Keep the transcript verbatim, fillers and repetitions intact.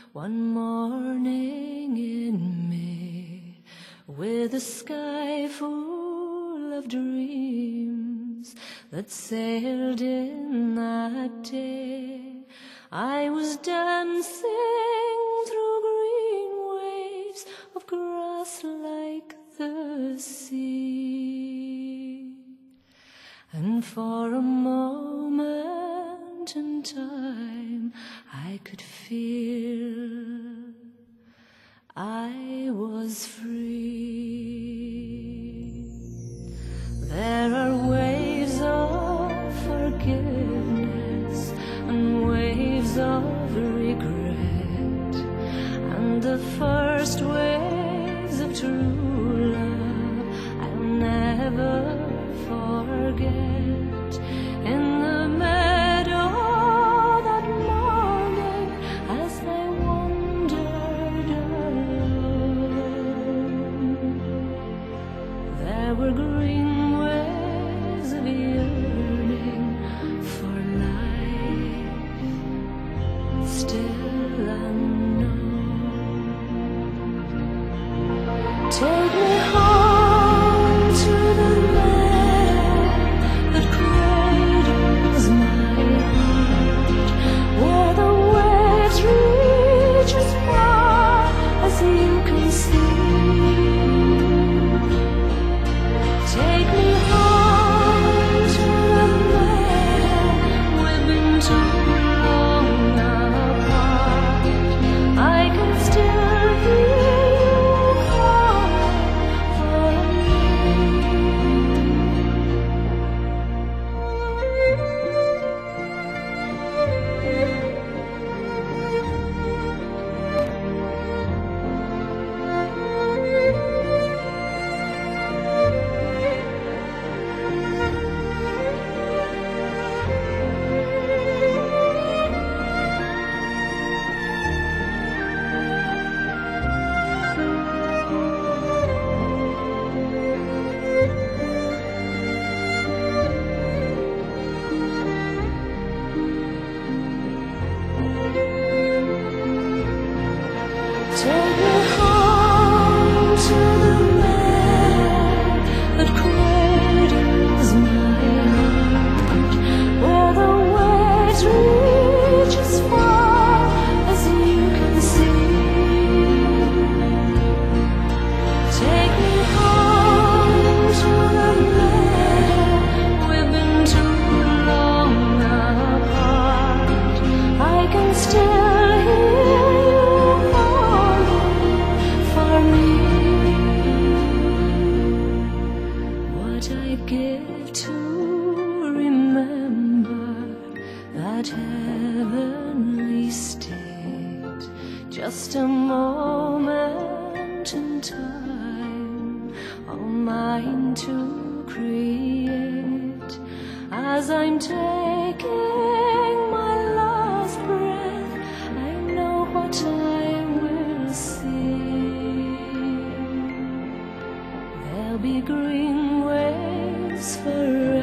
One morning in May, with a sky full of dreams that sailed in that day, I was dancing through green waves of grass like the sea. And for a moment in time I could feel I was free. There are waves of forgiveness and waves of regret, and the first waves of true love I'll never forget. In the meadow that morning, as I wandered alone, there were green waves of yearning for life still unknown. Take me home to the that cradles my heart, where the waves reach as far as you can see. Take me home to the meadow we've been too long apart. I can still hear you calling for me. Take me home to the meadow that cradles my heart, where the waves reach as far as you can see. Take me home to the meadow we've been too long apart. I can still hear you for me. What I'd give to remember that heavenly state, just a moment in time, all mine to create. As I'm taking my last breath, I know what I will see. There'll be green waves forever.